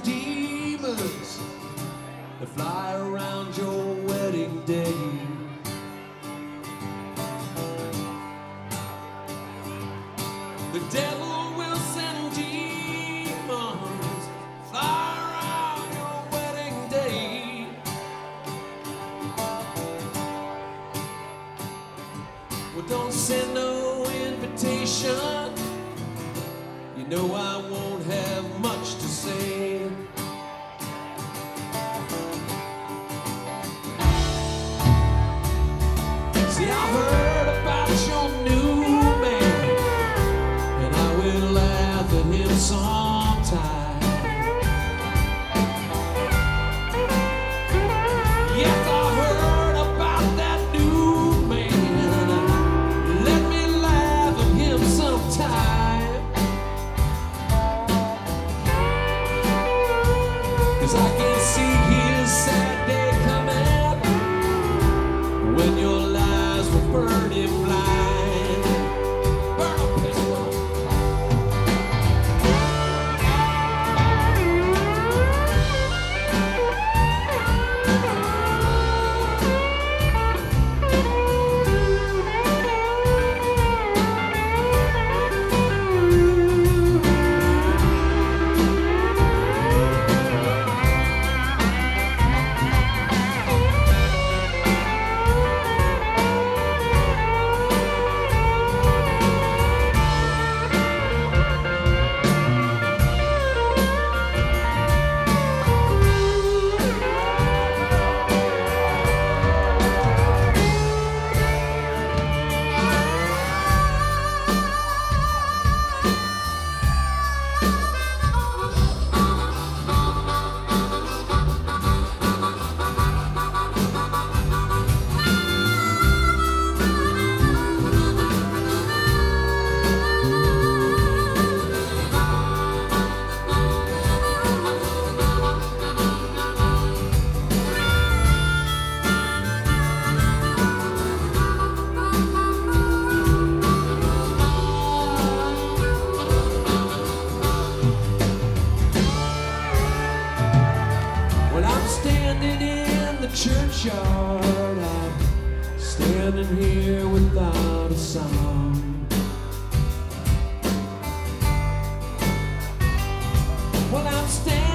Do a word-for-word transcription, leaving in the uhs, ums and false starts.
demons that fly around your wedding day. The devil will send demons fly around your wedding day. Well, don't send no invitation. You know I won't have much to say. See, I heard about your new man, and I will laugh at him sometime. Yes, I heard about that new man. Let me laugh at him sometime. 'Cause I can see his sad day coming when your lies will burn him blind. Burn a pistol. Churchyard, I'm standing here without a sound. Well, I'm standing